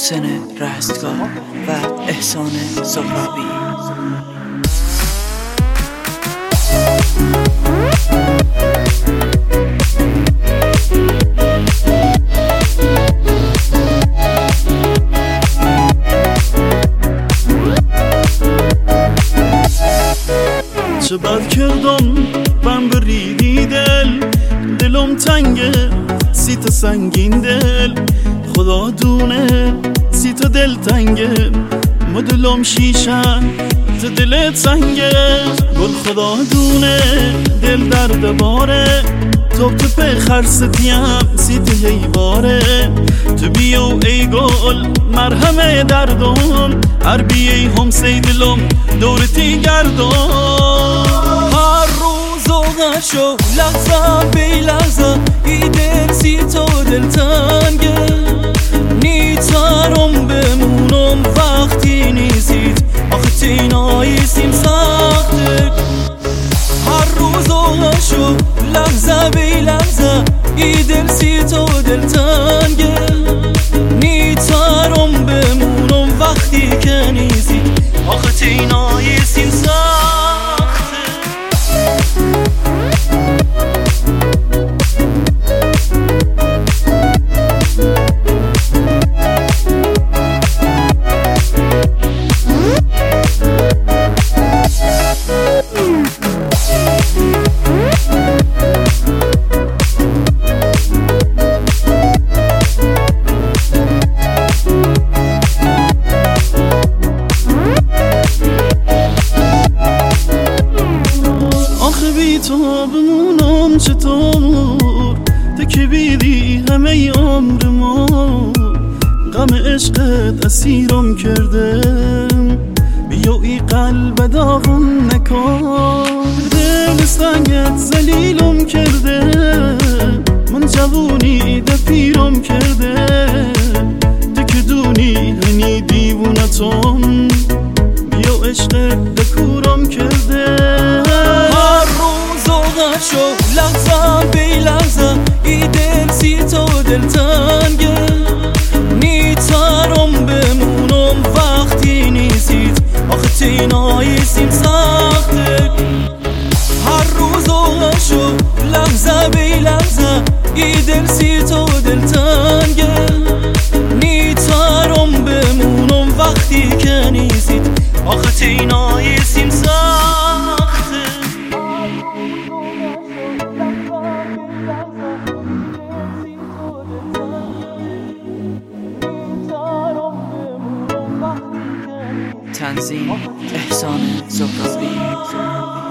محسن رستگار و احسان زهرابی. چه بد کردم من بریدی دلم تنگه سیت سنگین دل، خدا دونه سیت دل تنگه، مدلم شیشن ز دلت سنگه، گل خدا دونه دل درد باره، تو پی خرستیم سیت هیواره، تو بیو ای گل مرهم دردم، هر بیای هم سی دلم دورتی گردم، هر روز اوغشو لحظه بی لحظه ای دل سی تو دل تنگه، نیتارم بمونم وقتی نیزید آخه تیناییسیم سخته، هر روز اوغشو لحظه بی لحظه ای دل سی تو دل تنگه، نیتارم بمونم وقتی که نیزید آخه تیناییسیم سخته. تو بمونم چطور تو که بیدی همه عمر ما، غم عشقت اسیرم کرده، بیا ای قلب داغم نکن، دل سنگت زلیلم کرده، من جوونی ده پیرم کرده، تو که دونی هنی دیوونتم، بیا عشقت دکورم کرده، شو لحظه بی لحظه ای دل سی تو دل تنگه، نیتارم بمونم وقتی نیزید آخه تیناییسیم سخته، هر روز شو لحظه بی لحظه ای دل سی تو دل تنگه، نیتارم بمونم وقتی که نیزید آخه تیناییسیم سخته. تنظیم احسان زهرابی.